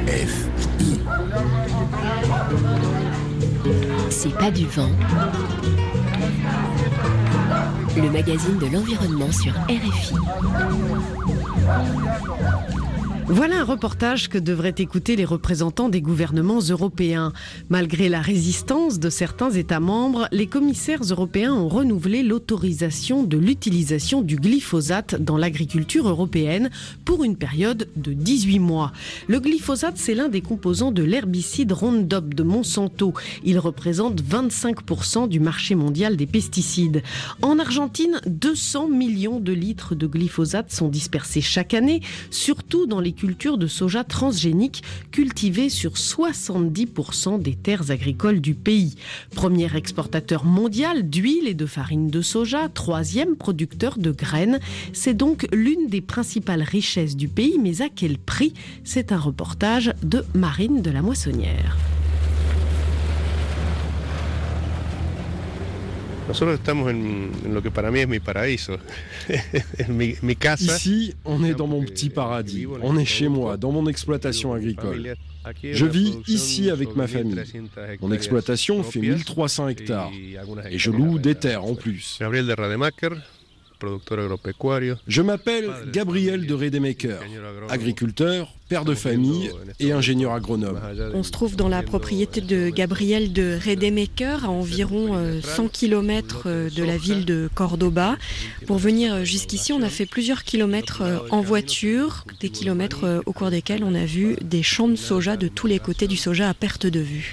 RFI. C'est pas du vent. Le magazine de l'environnement sur RFI. Voilà un reportage que devraient écouter les représentants des gouvernements européens. Malgré la résistance de certains États membres, les commissaires européens ont renouvelé l'autorisation de l'utilisation du glyphosate dans l'agriculture européenne pour une période de 18 mois. Le glyphosate, c'est l'un des composants de l'herbicide Roundup de Monsanto. Il représente 25% du marché mondial des pesticides. En Argentine, 200 millions de litres de glyphosate sont dispersés chaque année, surtout dans les culture de soja transgénique cultivée sur 70% des terres agricoles du pays. Premier exportateur mondial d'huile et de farine de soja, troisième producteur de graines. C'est donc l'une des principales richesses du pays, mais à quel prix ? C'est un reportage de Marine de la Moissonnière. Nosotros estamos en lo que para mí es mi paraíso, mi casa. Ici, on est dans mon petit paradis. On est chez moi, dans mon exploitation agricole. Je vis ici avec ma famille. Mon exploitation fait 1300 hectares et je loue des terres en plus. Gabriel de Rademacher, producteur agropecuario. Je m'appelle Gabriel de Rademacher, agriculteur, père de famille et ingénieur agronome. On se trouve dans la propriété de Gabriel de Rademacher, à environ 100 km de la ville de Cordoba. Pour venir jusqu'ici, on a fait plusieurs kilomètres en voiture, des kilomètres au cours desquels on a vu des champs de soja de tous les côtés, du soja à perte de vue.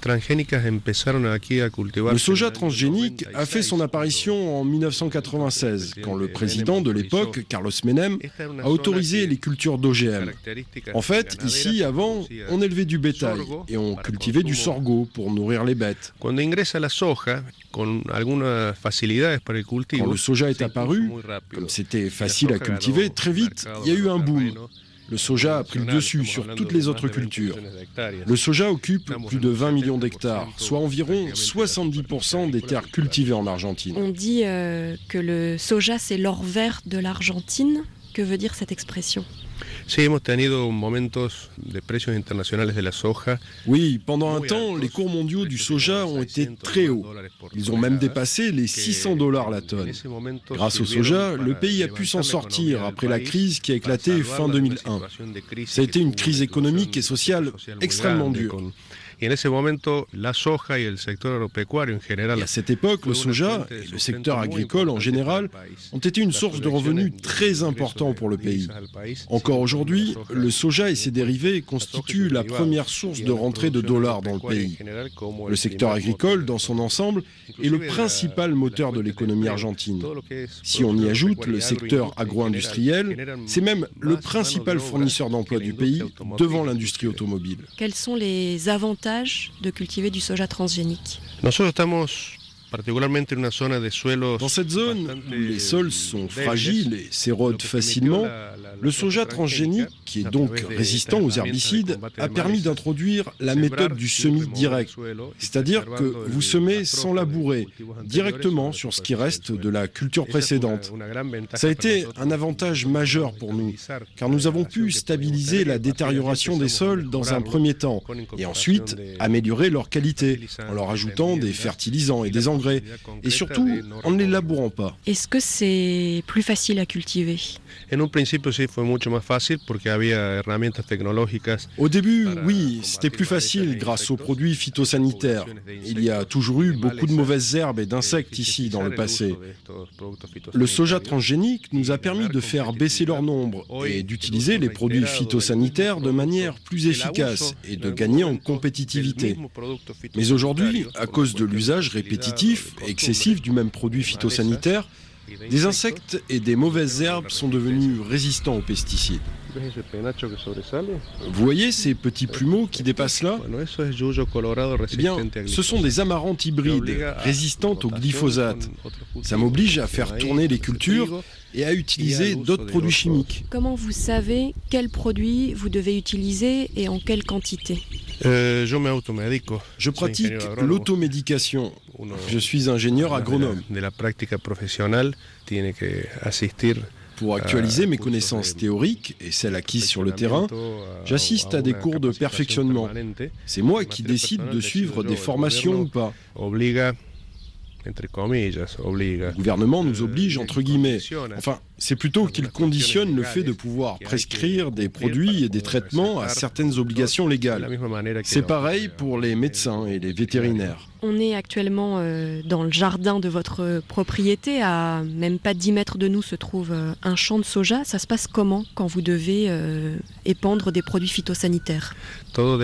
Le soja transgénique a fait son apparition en 1996, quand le président de l'époque, Carlos Menem, a autorisé les cultures d'OGM. En fait, ici, avant, on élevait du bétail et on cultivait du sorgho pour nourrir les bêtes. Quand le soja est apparu, comme c'était facile à cultiver, très vite, il y a eu un boom. Le soja a pris le dessus sur toutes les autres cultures. Le soja occupe plus de 20 millions d'hectares, soit environ 70% des terres cultivées en Argentine. On dit que le soja, c'est l'or vert de l'Argentine. Que veut dire cette expression ? Oui, pendant un temps, les cours mondiaux du soja ont été très hauts. Ils ont même dépassé les $600 la tonne. Grâce au soja, le pays a pu s'en sortir après la crise qui a éclaté fin 2001. Ça a été une crise économique et sociale extrêmement dure. Et à cette époque, le soja et le secteur agricole en général ont été une source de revenus très important pour le pays. Encore aujourd'hui, le soja et ses dérivés constituent la première source de rentrée de dollars dans le pays. Le secteur agricole, dans son ensemble, est le principal moteur de l'économie argentine. Si on y ajoute le secteur agro-industriel, c'est même le principal fournisseur d'emplois du pays devant l'industrie automobile. Quels sont les avantages de cultiver du soja transgénique ? Dans cette zone où les sols sont fragiles et s'érodent facilement, le soja transgénique, qui est donc résistant aux herbicides, a permis d'introduire la méthode du semis direct, c'est-à-dire que vous semez sans labourer, directement sur ce qui reste de la culture précédente. Ça a été un avantage majeur pour nous, car nous avons pu stabiliser la détérioration des sols dans un premier temps, et ensuite améliorer leur qualité, en leur ajoutant des fertilisants et des engrais. Et surtout, en ne les labourant pas. Est-ce que c'est plus facile à cultiver ? Au début, oui, c'était plus facile grâce aux produits phytosanitaires. Il y a toujours eu beaucoup de mauvaises herbes et d'insectes ici dans le passé. Le soja transgénique nous a permis de faire baisser leur nombre et d'utiliser les produits phytosanitaires de manière plus efficace et de gagner en compétitivité. Mais aujourd'hui, à cause de l'usage répétitif et excessif du même produit phytosanitaire, des insectes et des mauvaises herbes sont devenus résistants aux pesticides. Vous voyez ces petits plumeaux qui dépassent là ? Eh bien, ce sont des amarantes hybrides résistantes au glyphosate. Ça m'oblige à faire tourner les cultures et à utiliser d'autres produits chimiques. Comment vous savez quels produits vous devez utiliser et en quelle quantité ? Je pratique l'automédication. Je suis ingénieur agronome. Pour actualiser mes connaissances théoriques et celles acquises sur le terrain, j'assiste à des cours de perfectionnement. C'est moi qui décide de suivre des formations ou pas. Le gouvernement nous oblige, entre guillemets. Enfin, c'est plutôt qu'il conditionne le fait de pouvoir prescrire des produits et des traitements à certaines obligations légales. C'est pareil pour les médecins et les vétérinaires. On est actuellement dans le jardin de votre propriété. À même pas 10 mètres de nous se trouve un champ de soja. Ça se passe comment quand vous devez épandre des produits phytosanitaires ? Tout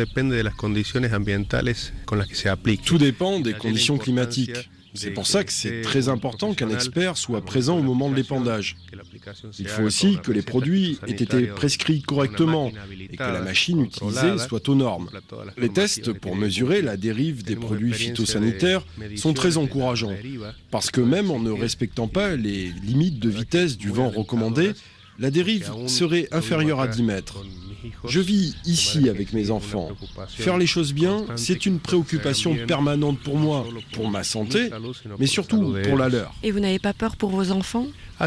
dépend des conditions climatiques. C'est pour ça que c'est très important qu'un expert soit présent au moment de l'épandage. Il faut aussi que les produits aient été prescrits correctement et que la machine utilisée soit aux normes. Les tests pour mesurer la dérive des produits phytosanitaires sont très encourageants, parce que même en ne respectant pas les limites de vitesse du vent recommandées, la dérive serait inférieure à 10 mètres. Je vis ici avec mes enfants. Faire les choses bien, c'est une préoccupation permanente pour moi, pour ma santé, mais surtout pour la leur. Et vous n'avez pas peur pour vos enfants ?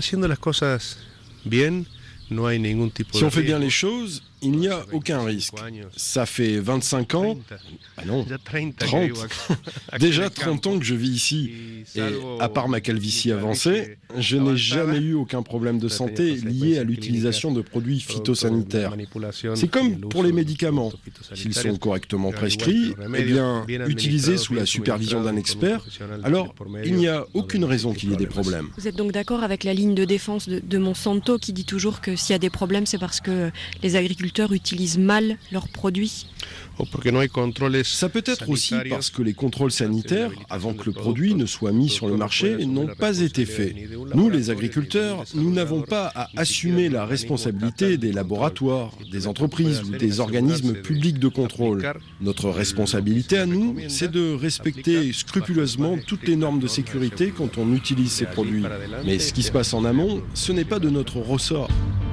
Si on fait bien les choses, il n'y a aucun risque. Ça fait 25 ans, ah non, 30, déjà 30 ans que je vis ici. Et à part ma calvitie avancée, je n'ai jamais eu aucun problème de santé lié à l'utilisation de produits phytosanitaires. C'est comme pour les médicaments. S'ils sont correctement prescrits, eh bien, utilisés sous la supervision d'un expert, alors il n'y a aucune raison qu'il y ait des problèmes. Vous êtes donc d'accord avec la ligne de défense de Monsanto qui dit toujours que s'il y a des problèmes, c'est parce que les agriculteurs utilisent mal leurs produits? Ça peut être aussi parce que les contrôles sanitaires, avant que le produit ne soit mis sur le marché, n'ont pas été faits. Nous, les agriculteurs, nous n'avons pas à assumer la responsabilité des laboratoires, des entreprises ou des organismes publics de contrôle. Notre responsabilité à nous, c'est de respecter scrupuleusement toutes les normes de sécurité quand on utilise ces produits. Mais ce qui se passe en amont, ce n'est pas de notre ressort.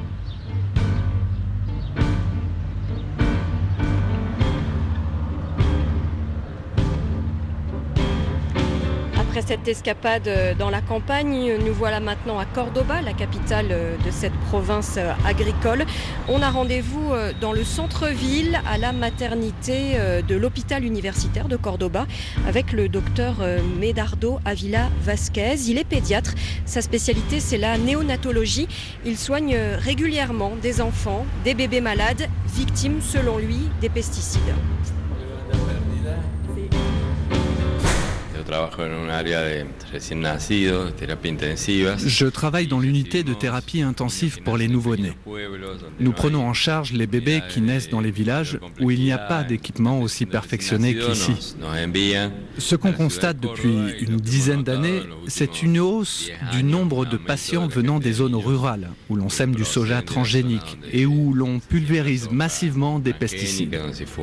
Après cette escapade dans la campagne, nous voilà maintenant à Cordoba, la capitale de cette province agricole. On a rendez-vous dans le centre-ville, à la maternité de l'hôpital universitaire de Cordoba, avec le docteur Medardo Avila Vasquez. Il est pédiatre. Sa spécialité, c'est la néonatologie. Il soigne régulièrement des enfants, des bébés malades, victimes, selon lui, des pesticides. Je travaille dans l'unité de thérapie intensive pour les nouveau-nés. Nous prenons en charge les bébés qui naissent dans les villages où il n'y a pas d'équipement aussi perfectionné qu'ici. Ce qu'on constate depuis une dizaine d'années, c'est une hausse du nombre de patients venant des zones rurales où l'on sème du soja transgénique et où l'on pulvérise massivement des pesticides.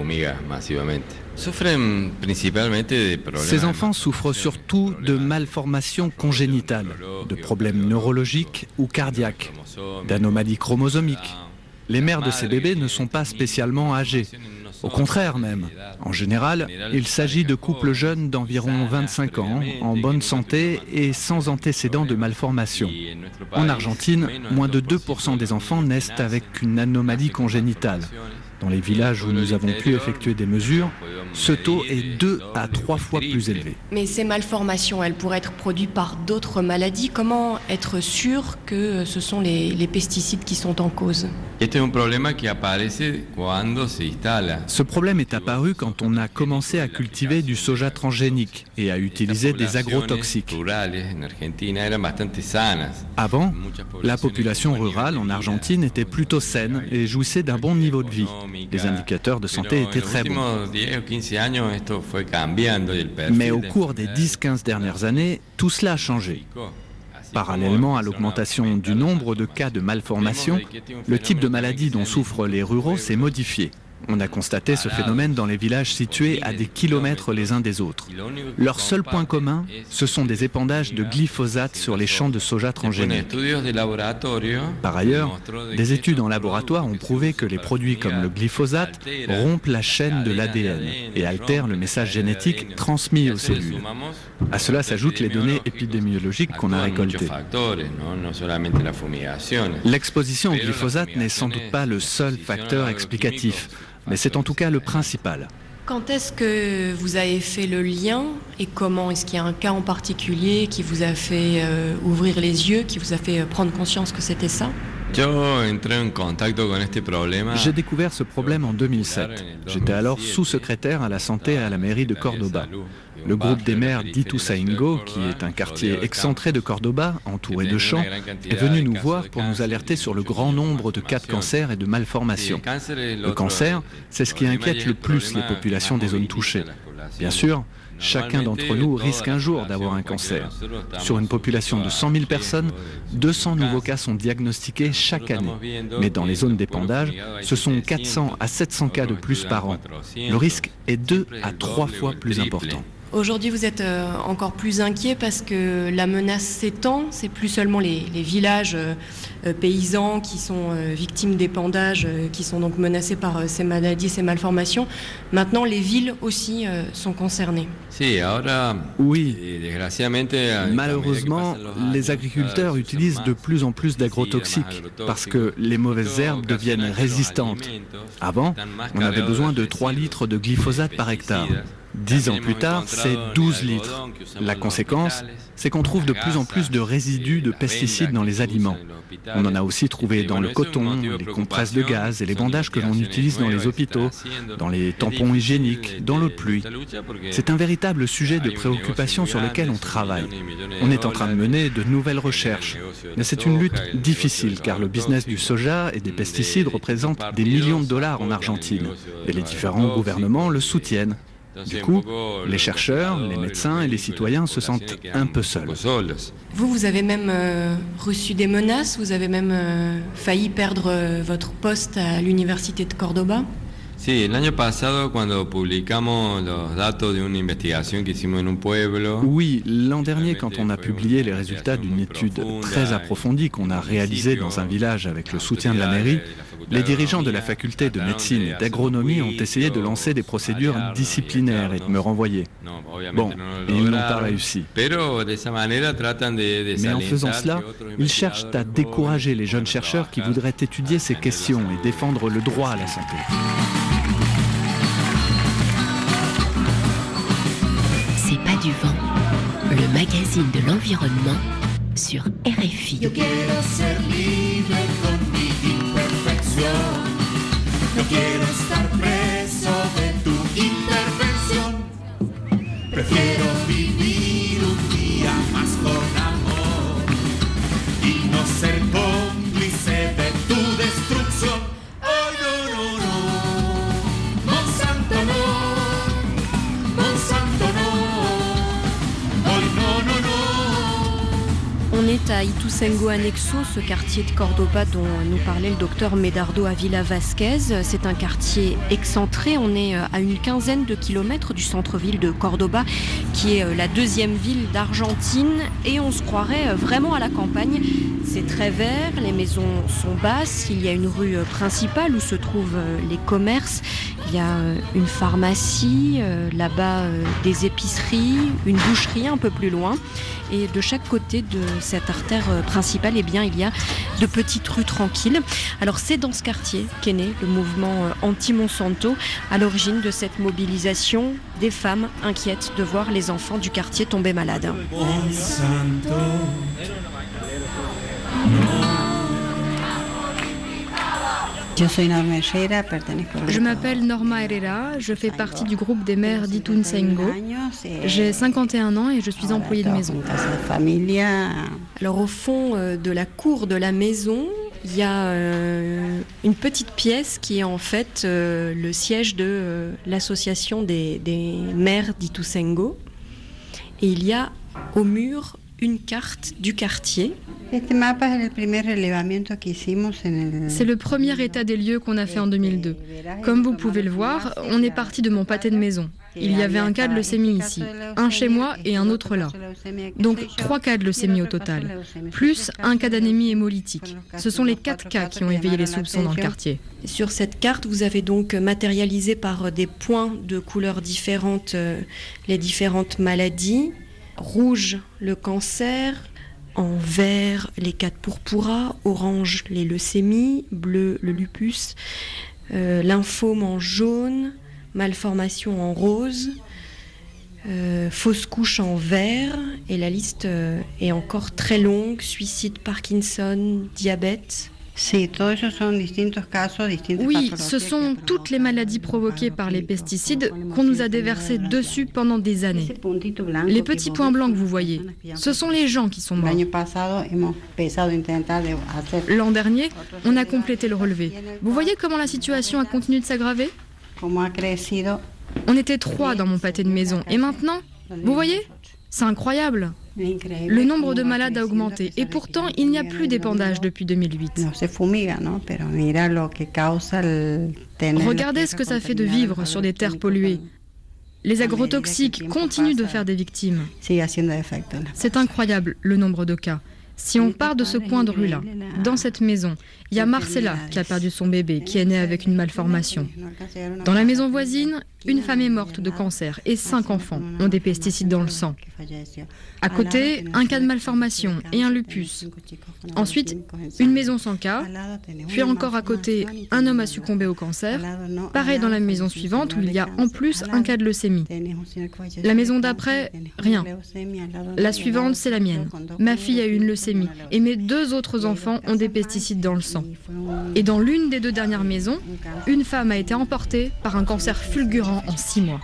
Ces enfants souffrent surtout de malformations congénitales, de problèmes neurologiques ou cardiaques, d'anomalies chromosomiques. Les mères de ces bébés ne sont pas spécialement âgées. Au contraire même. En général, il s'agit de couples jeunes d'environ 25 ans, en bonne santé et sans antécédents de malformation. En Argentine, moins de 2% des enfants naissent avec une anomalie congénitale. Dans les villages où nous avons pu effectuer des mesures, ce taux est 2 à 3 fois plus élevé. Mais ces malformations, elles pourraient être produites par d'autres maladies. Comment être sûr que ce sont les pesticides qui sont en cause ? Ce problème est apparu quand on a commencé à cultiver du soja transgénique et à utiliser des agrotoxiques. Avant, la population rurale en Argentine était plutôt saine et jouissait d'un bon niveau de vie. Les indicateurs de santé étaient très bons. Mais au cours des 10-15 dernières années, tout cela a changé. Parallèlement à l'augmentation du nombre de cas de malformation, le type de maladie dont souffrent les ruraux s'est modifié. On a constaté ce phénomène dans les villages situés à des kilomètres les uns des autres. Leur seul point commun, ce sont des épandages de glyphosate sur les champs de soja transgéniques. Par ailleurs, des études en laboratoire ont prouvé que les produits comme le glyphosate rompent la chaîne de l'ADN et altèrent le message génétique transmis aux cellules. À cela s'ajoutent les données épidémiologiques qu'on a récoltées. L'exposition au glyphosate n'est sans doute pas le seul facteur explicatif, mais c'est en tout cas le principal. Quand est-ce que vous avez fait le lien et comment? Est-ce qu'il y a un cas en particulier qui vous a fait ouvrir les yeux, qui vous a fait prendre conscience que c'était ça? J'ai découvert ce problème en 2007. J'étais alors sous-secrétaire à la santé à la mairie de Cordoba. Le groupe des maires d'Ituzaingó, qui est un quartier excentré de Cordoba, entouré de champs, est venu nous voir pour nous alerter sur le grand nombre de cas de cancer et de malformations. Le cancer, c'est ce qui inquiète le plus les populations des zones touchées. Bien sûr, chacun d'entre nous risque un jour d'avoir un cancer. Sur une population de 100 000 personnes, 200 nouveaux cas sont diagnostiqués chaque année. Mais dans les zones d'épandage, ce sont 400 à 700 cas de plus par an. Le risque est 2 à 3 fois plus important. Aujourd'hui, vous êtes encore plus inquiet parce que la menace s'étend. C'est plus seulement les villages paysans qui sont victimes d'épandage, qui sont donc menacés par ces maladies, ces malformations. Maintenant, les villes aussi sont concernées. Oui, malheureusement, les agriculteurs utilisent de plus en plus d'agrotoxiques parce que les mauvaises herbes deviennent résistantes. Avant, on avait besoin de 3 litres de glyphosate par hectare. 10 ans plus tard, c'est 12 litres. La conséquence, c'est qu'on trouve de plus en plus de résidus de pesticides dans les aliments. On en a aussi trouvé dans le coton, les compresses de gaz et les bandages que l'on utilise dans les hôpitaux, dans les tampons hygiéniques, dans l'eau de pluie. C'est un véritable sujet de préoccupation sur lequel on travaille. On est en train de mener de nouvelles recherches. Mais c'est une lutte difficile car le business du soja et des pesticides représente des millions de dollars en Argentine. Et les différents gouvernements le soutiennent. Du coup, les chercheurs, les médecins et les citoyens se sentent un peu seuls. Vous avez même reçu des menaces, vous avez même failli perdre votre poste à l'université de Cordoba. Oui, l'an dernier, quand on a publié les résultats d'une étude très approfondie qu'on a réalisée dans un village avec le soutien de la mairie, les dirigeants de la faculté de médecine et d'agronomie ont essayé de lancer des procédures disciplinaires et de me renvoyer. Bon, ils n'ont pas réussi. Mais en faisant cela, ils cherchent à décourager les jeunes chercheurs qui voudraient étudier ces questions et défendre le droit à la santé. C'est pas du vent, le magazine de l'environnement sur RFI. Yo quiero ser libre con mi imperfección. No quiero estar preso de tu intervención. Prefiero vivir un día más con amor y no ser cómplice de tu destrucción. Ay, no, no, no. Monsanto no. Monsanto no. Ay, no, no, no. On est à Ituzaingó Anexo, ce quartier de Cordoba dont nous parlait le docteur Medardo Avila Vasquez. C'est un quartier excentré, on est à une quinzaine de kilomètres du centre-ville de Cordoba, qui est la deuxième ville d'Argentine, et on se croirait vraiment à la campagne. C'est très vert, les maisons sont basses, il y a une rue principale où se trouvent les commerces, il y a une pharmacie, là-bas des épiceries, une boucherie un peu plus loin. Et de chaque côté de cette artère principale, eh bien, il y a de petites rues tranquilles. Alors c'est dans ce quartier qu'est né le mouvement anti-Monsanto, à l'origine de cette mobilisation des femmes inquiètes de voir les enfants du quartier tomber malades. Monsanto. Je m'appelle Norma Herrera, je fais partie du groupe des mères d'Ituzaingó. J'ai 51 ans et je suis employée de maison. Alors au fond de la cour de la maison, il y a une petite pièce qui est en fait le siège de l'association des mères d'Ituzaingó. Et il y a au mur une carte du quartier. C'est le premier état des lieux qu'on a fait en 2002. Comme vous pouvez le voir, on est parti de mon pâté de maison. Il y avait un cas de leucémie ici, un chez moi et un autre là. Donc 3 cas de leucémie au total, plus un cas d'anémie hémolytique. Ce sont les 4 cas qui ont éveillé les soupçons dans le quartier. Sur cette carte, vous avez donc matérialisé par des points de couleurs différentes les différentes maladies. Rouge, le cancer. En vert, les cas de purpura. Orange, les leucémies. Bleu, le lupus. Lymphome en jaune. Malformation en rose. Fausse couche en vert. Et la liste est encore très longue. Suicide, Parkinson, diabète. Oui, ce sont toutes les maladies provoquées par les pesticides qu'on nous a déversées dessus pendant des années. Les petits points blancs que vous voyez, ce sont les gens qui sont morts. L'an dernier, on a complété le relevé. Vous voyez comment la situation a continué de s'aggraver ? On était 3 dans mon pâté de maison et maintenant, vous voyez ? C'est incroyable. Le nombre de malades a augmenté et pourtant il n'y a plus d'épandage depuis 2008. Regardez ce que ça fait de vivre sur des terres polluées. Les agrotoxiques continuent de faire des victimes. C'est incroyable le nombre de cas. Si on part de ce coin de rue-là, dans cette maison, il y a Marcella qui a perdu son bébé, qui est née avec une malformation. Dans la maison voisine, une femme est morte de cancer et 5 enfants ont des pesticides dans le sang. À côté, un cas de malformation et un lupus. Ensuite, une maison sans cas, puis encore à côté, un homme a succombé au cancer. Pareil dans la maison suivante où il y a en plus un cas de leucémie. La maison d'après, rien. La suivante, c'est la mienne. Ma fille a eu une leucémie et mes 2 autres enfants ont des pesticides dans le sang. Et dans l'une des 2 dernières maisons, une femme a été emportée par un cancer fulgurant en 6 mois.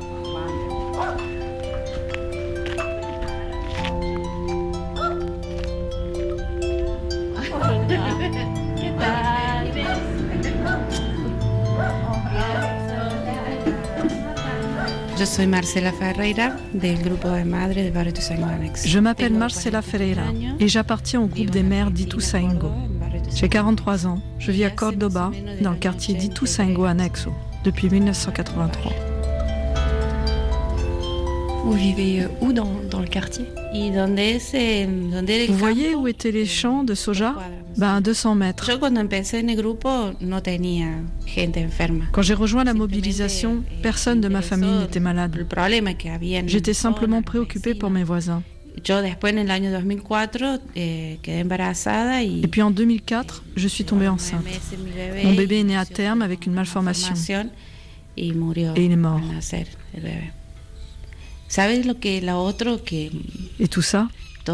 Je m'appelle Marcela Ferreira et j'appartiens au groupe des mères d'Ituzaingó. J'ai 43 ans, je vis à Córdoba, dans le quartier d'Ituzaingó Anexo, depuis 1983. Vous vivez où dans le quartier ? Vous voyez où étaient les champs de soja ? À 200 mètres. Quand j'ai rejoint la mobilisation, personne de ma famille n'était malade. J'étais simplement préoccupée pour mes voisins. Et puis en 2004, je suis tombée enceinte. Mon bébé est né à terme avec une malformation. Et il est mort. Et tout ça,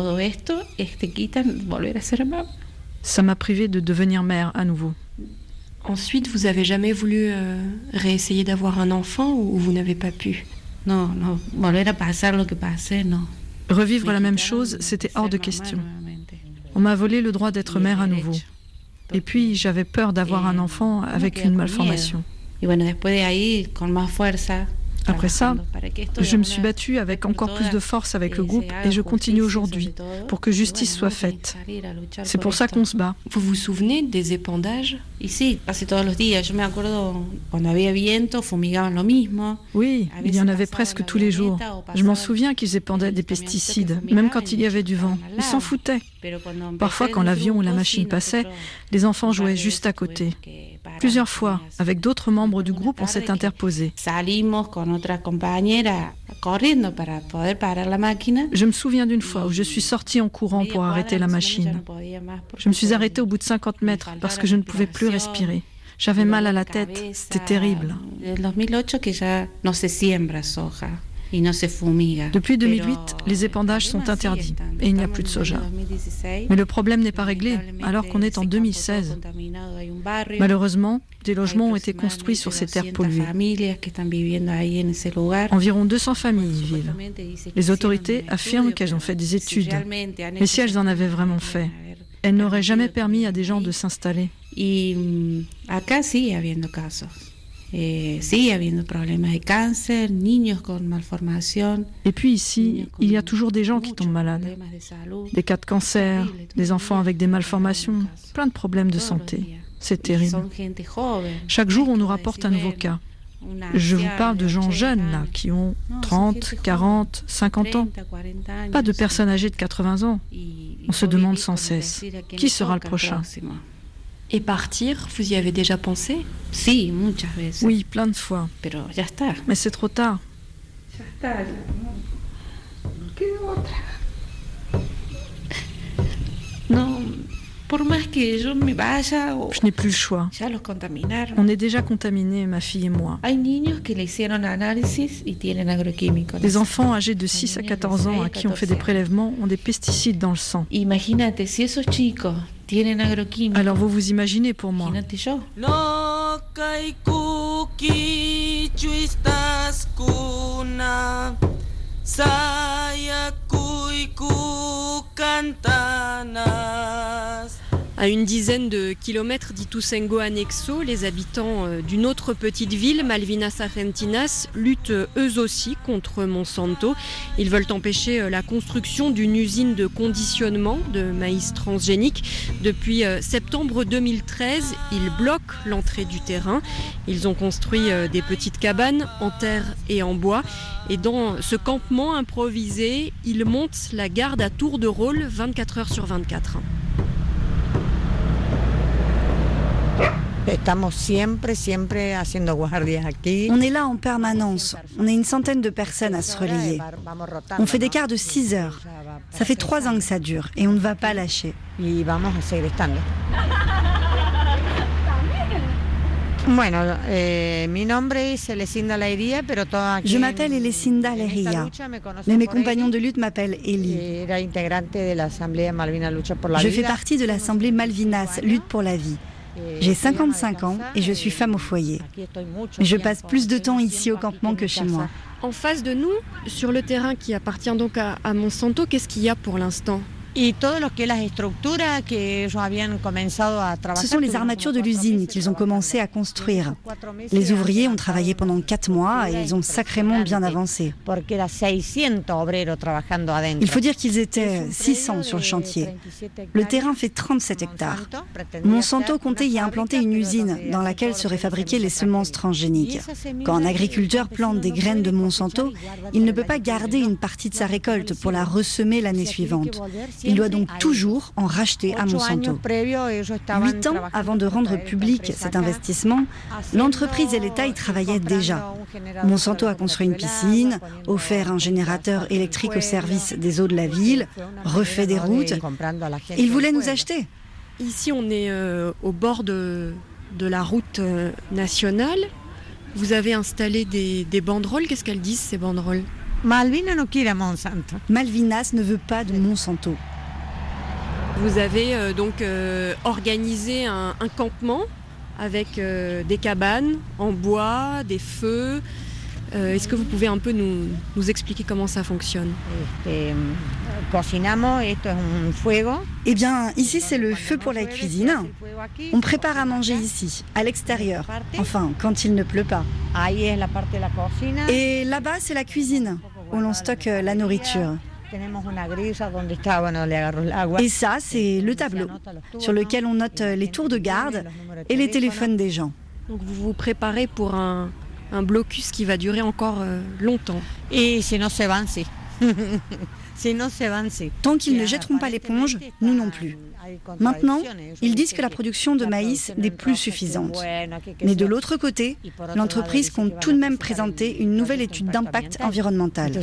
ça m'a privée de devenir mère à nouveau. Ensuite, vous avez jamais voulu réessayer d'avoir un enfant ou vous n'avez pas pu ? Revivre la même chose, c'était hors de question. On m'a volé le droit d'être mère à nouveau. Et puis, j'avais peur d'avoir un enfant avec une malformation. Après ça, je me suis battue avec encore plus de force avec le groupe et je continue aujourd'hui pour que justice soit faite. C'est pour ça qu'on se bat. Vous vous souvenez des épandages ? Oui, il y en avait presque tous les jours. Je m'en souviens qu'ils épandaient des pesticides, même quand il y avait du vent. Ils s'en foutaient. Parfois, quand l'avion ou la machine passait, les enfants jouaient juste à côté. Plusieurs fois, avec d'autres membres du groupe, on s'est interposé. Je me souviens d'une fois où je suis sortie en courant pour arrêter la machine. Je me suis arrêtée au bout de 50 mètres parce que je ne pouvais plus respirer. J'avais mal à la tête, c'était terrible. Depuis 2008, les épandages sont interdits et il n'y a plus de soja. Mais le problème n'est pas réglé alors qu'on est en 2016. Malheureusement, des logements ont été construits sur ces terres polluées. Environ 200 familles y vivent. Les autorités affirment qu'elles ont fait des études. Mais si elles en avaient vraiment fait, elles n'auraient jamais permis à des gens de s'installer. Et puis ici, il y a toujours des gens qui tombent malades. Des cas de cancer, des enfants avec des malformations, plein de problèmes de santé. C'est terrible. Chaque jour, on nous rapporte un nouveau cas. Je vous parle de gens jeunes, là, qui ont 30, 40, 50 ans. Pas de personnes âgées de 80 ans. On se demande sans cesse, qui sera le prochain ? Et partir, vous y avez déjà pensé ? Oui, plein de fois. Mais c'est trop tard. Je n'ai plus le choix. On est déjà contaminés, ma fille et moi. Les enfants âgés de 6 à 14 ans à qui on fait des prélèvements ont des pesticides dans le sang. Alors vous vous imaginez pour moi. À une dizaine de kilomètres d'Ituzaingó Anexo, les habitants d'une autre petite ville, Malvinas Argentinas, luttent eux aussi contre Monsanto. Ils veulent empêcher la construction d'une usine de conditionnement de maïs transgénique. Depuis septembre 2013, ils bloquent l'entrée du terrain. Ils ont construit des petites cabanes en terre et en bois. Et dans ce campement improvisé, ils montent la garde à tour de rôle 24 heures sur 24. On est là en permanence. On est une centaine de personnes à se relayer. On fait des quarts de 6 heures. Ça fait 3 ans que ça dure et on ne va pas lâcher. Je m'appelle Elecinda Leria, mais mes compagnons de lutte m'appellent Eli. Je fais partie de l'Assemblée Malvinas, Lutte pour la vie. J'ai 55 ans et je suis femme au foyer. Mais je passe plus de temps ici au campement que chez moi. En face de nous, sur le terrain qui appartient donc à Monsanto, qu'est-ce qu'il y a pour l'instant ? Ce sont les armatures de l'usine qu'ils ont commencé à construire. Les ouvriers ont travaillé pendant 4 mois et ils ont sacrément bien avancé. Il faut dire qu'ils étaient 600 sur le chantier. Le terrain fait 37 hectares. Monsanto comptait y implanter une usine dans laquelle seraient fabriquées les semences transgéniques. Quand un agriculteur plante des graines de Monsanto, il ne peut pas garder une partie de sa récolte pour la ressemer l'année suivante. Il doit donc toujours en racheter à Monsanto. 8 ans avant de rendre public cet investissement, l'entreprise et l'État y travaillaient déjà. Monsanto a construit une piscine, offert un générateur électrique au service des eaux de la ville, refait des routes. Ils voulaient nous acheter. Ici, on est au bord de la route nationale. Vous avez installé des banderoles. Qu'est-ce qu'elles disent, ces banderoles ? Malvinas ne veut pas de Monsanto. Vous avez donc organisé un campement avec des cabanes en bois, des feux. Est-ce que vous pouvez un peu nous expliquer comment ça fonctionne ? Eh bien, ici c'est le feu pour la cuisine. On prépare à manger ici, à l'extérieur. Enfin, quand il ne pleut pas. Et là-bas, c'est la cuisine, où l'on stocke la nourriture. Et ça, c'est le tableau, sur lequel on note les tours de garde et les téléphones des gens. Donc vous vous préparez pour un blocus qui va durer encore longtemps. Et sinon, c'est avancé. Tant qu'ils ne jetteront pas l'éponge, nous non plus. Maintenant, ils disent que la production de maïs n'est plus suffisante. Mais de l'autre côté, l'entreprise compte tout de même présenter une nouvelle étude d'impact environnemental.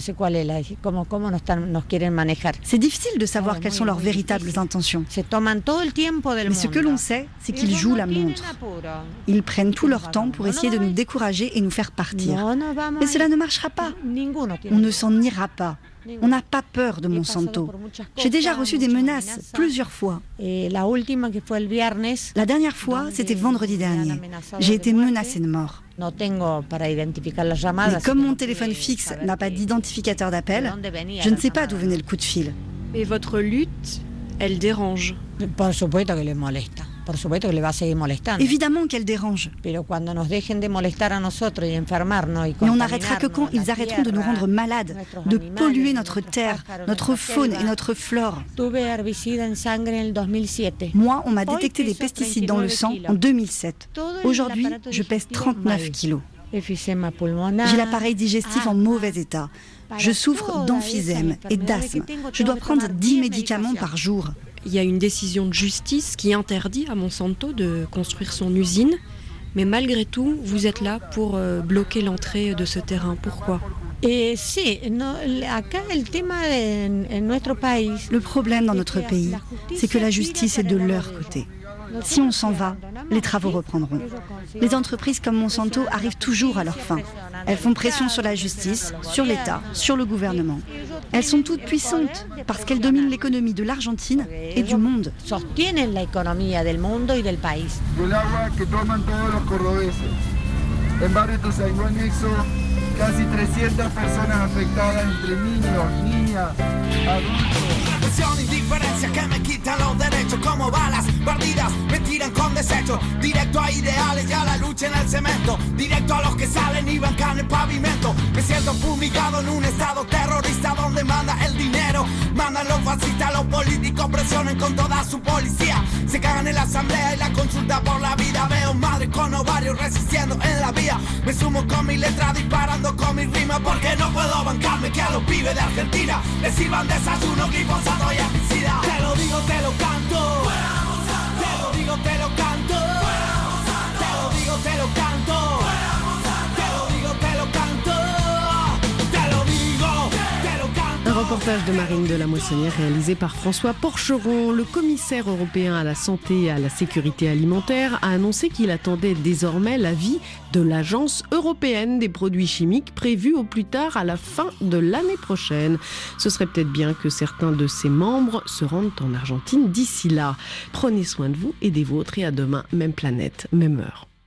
C'est difficile de savoir quelles sont leurs véritables intentions. Mais ce que l'on sait, c'est qu'ils jouent la montre. Ils prennent tout leur temps pour essayer de nous décourager et nous faire partir. Mais cela ne marchera pas. On ne s'en ira pas. On n'a pas peur de Monsanto. J'ai déjà reçu des menaces plusieurs fois. La dernière fois, c'était vendredi dernier. J'ai été menacée de mort. Mais comme mon téléphone fixe n'a pas d'identificateur d'appel, je ne sais pas d'où venait le coup de fil. Et votre lutte, elle dérange. Évidemment qu'elle dérange. Mais on n'arrêtera que quand ils arrêteront de nous rendre malades, de polluer notre terre, notre faune et notre flore. Moi, on m'a détecté des pesticides dans le sang en 2007. Aujourd'hui, je pèse 39 kilos. J'ai l'appareil digestif en mauvais état. Je souffre d'emphysème et d'asthme. Je dois prendre 10 médicaments par jour. Il y a une décision de justice qui interdit à Monsanto de construire son usine. Mais malgré tout, vous êtes là pour bloquer l'entrée de ce terrain. Pourquoi ? Le problème dans notre pays, c'est que la justice est de leur côté. Si on s'en va, les travaux reprendront. Les entreprises comme Monsanto arrivent toujours à leur fin. Elles font pression sur la justice, sur l'État, sur le gouvernement. Elles sont toutes puissantes parce qu'elles dominent l'économie de l'Argentine et du monde. Casi 300 personas afectadas entre niños, niñas, adultos. Represión, indiferencia que me quitan los derechos como balas perdidas, me tiran con desecho. Directo a ideales y a la lucha en el cemento. Directo a los que salen y bancan el pavimento. Me siento fumigado en un estado terrorista donde manda el dinero. Mandan los fascistas, los políticos presionen con toda su policía. Se cagan en la asamblea y la consulta por la vida. Veo madres con ovarios resistiendo en la vía. Me sumo con mi letra disparando con mi rima porque no puedo bancarme que a los pibes de Argentina les sirvan desayuno, glifosato y herbicida. Te lo digo, te lo canto. Te lo digo, te lo canto. Te lo digo, te lo canto. Te lo digo, te lo canto. Te lo digo, te lo canto. Un reportage de Marine de la Moissonnière réalisé par François Porcheron. Le commissaire européen à la santé et à la sécurité alimentaire a annoncé qu'il attendait désormais l'avis de l'Agence européenne des produits chimiques prévue au plus tard à la fin de l'année prochaine. Ce serait peut-être bien que certains de ses membres se rendent en Argentine d'ici là. Prenez soin de vous et des vôtres et à demain, même planète, même heure.